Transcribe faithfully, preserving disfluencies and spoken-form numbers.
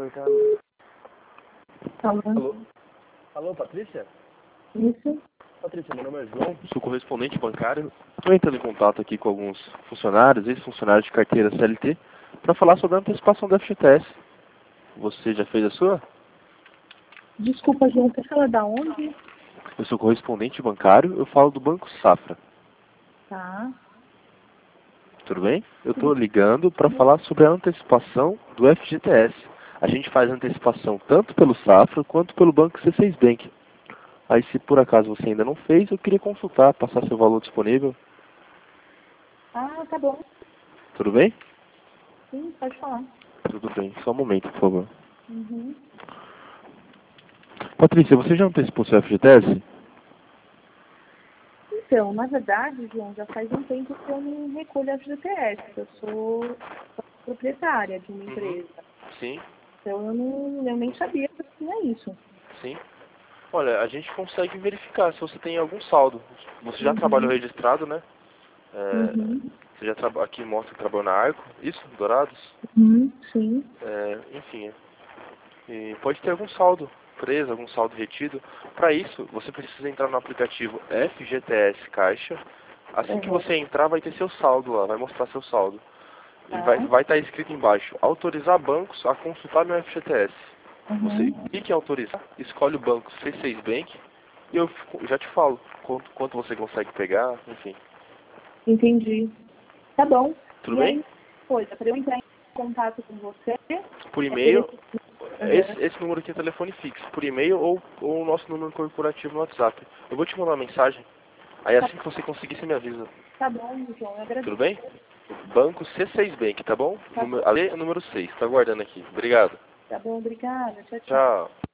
cortando. Alô? Alô? Alô, Patrícia? Isso? Patrícia, meu nome é João, sou correspondente bancário. Estou entrando em contato aqui com alguns funcionários, ex-funcionários de carteira C L T, para falar sobre a antecipação da F G T S. Você já fez a sua? Desculpa, João, você fala da onde? Eu sou correspondente bancário, eu falo do Banco Safra. Tá. Tudo bem? Eu estou ligando para falar sobre a antecipação do F G T S. A gente faz antecipação tanto pelo Safra quanto pelo Banco C seis Bank. Aí, se por acaso você ainda não fez, eu queria consultar, passar seu valor disponível. Ah, tá bom. Tudo bem? Sim, pode falar. Tudo bem. Só um momento, por favor. Uhum. Patrícia, você já antecipou seu F G T S? Então, na verdade, João, já faz um tempo que eu não recolho F G T S. Eu sou proprietária de uma empresa. Sim, Então, eu, não, eu nem sabia que tinha isso. sim. Olha, a gente consegue verificar se você tem algum saldo. Você já Uhum. trabalhou registrado, né? É, Uhum. você já traba... Aqui mostra que trabalhou na Arco, isso? Dourados? Uhum. Sim. É, enfim, e pode ter algum saldo preso, algum saldo retido. Para isso, você precisa entrar no aplicativo F G T S Caixa. Assim que Uhum. você entrar, vai ter seu saldo lá, vai mostrar seu saldo. E vai Tá. vai estar escrito embaixo, autorizar bancos a consultar meu F G T S. Você Uhum. clica em autorizar, escolhe o banco C seis Bank e eu fico- já te falo quanto, quanto você consegue pegar, enfim. Entendi. Tá bom. Tudo E bem? aí, coisa, para eu entrar em contato com você, Por é pelo... e-mail, Uhum. esse, esse número aqui é telefone fixo, por e-mail ou, ou o nosso número corporativo no WhatsApp. Eu vou te mandar uma mensagem, aí Tá, assim que você conseguir, você me avisa. tá bom, João, eu Tudo agradeço. bem? Banco C seis Bank, tá bom? Tá bom. Número, Ale, número seis, tá aguardando aqui. Obrigado. Tá bom, obrigada. Tchau, tchau. Tchau.